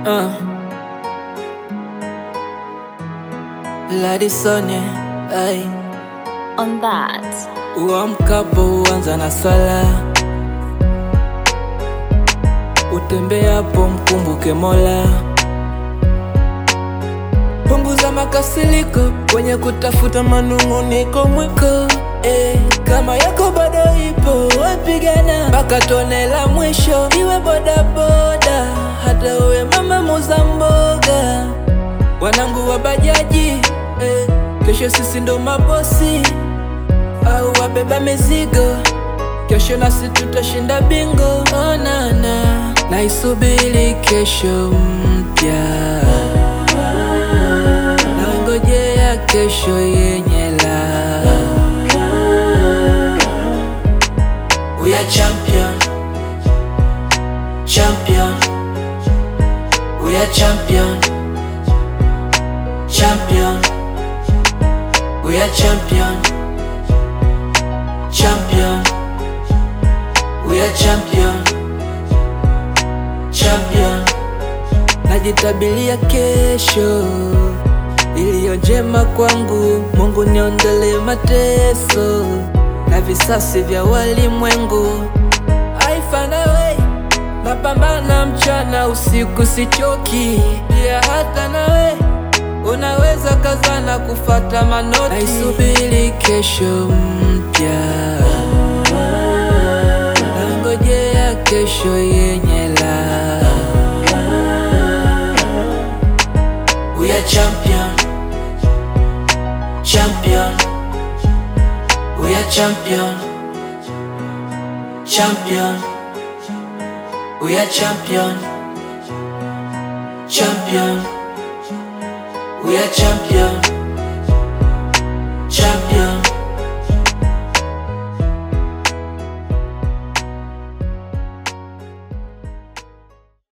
Ladisone, ay. On that, Uamkapo huanza na swala, utembeapo mkumbuke Mola. Punguza makasiriko kwenye kutafuta manung'uniko mwiko. Kama yako bado ipo, wepigana mpaka tone la mwisho. Iwe boda boda, hata uwe mama muuza mboga. Wanangu wa bajaji, kesho sisi ndo mabosi. Au wabeba mizigo, kesho nasi tutashinda bingo. Oh nana, naisubiri kesho mpya, naingojea kesho yenye la. We are champion, champion. We are champion, champion. We are champion, champion. We are champion, champion. Najitabilia kesho iliyo njema kwangu. Mungu niondolee mateso na visasi vya walimwengu. I find a way, napambana mchana usiku sichoki. Pia hata nawe unaweza kazana kufata manoti. Naisubiri kesho mpya, nangojea kesho yenye la. We are champion, champion. We are champion, champion. We are champion, champion. We are champion.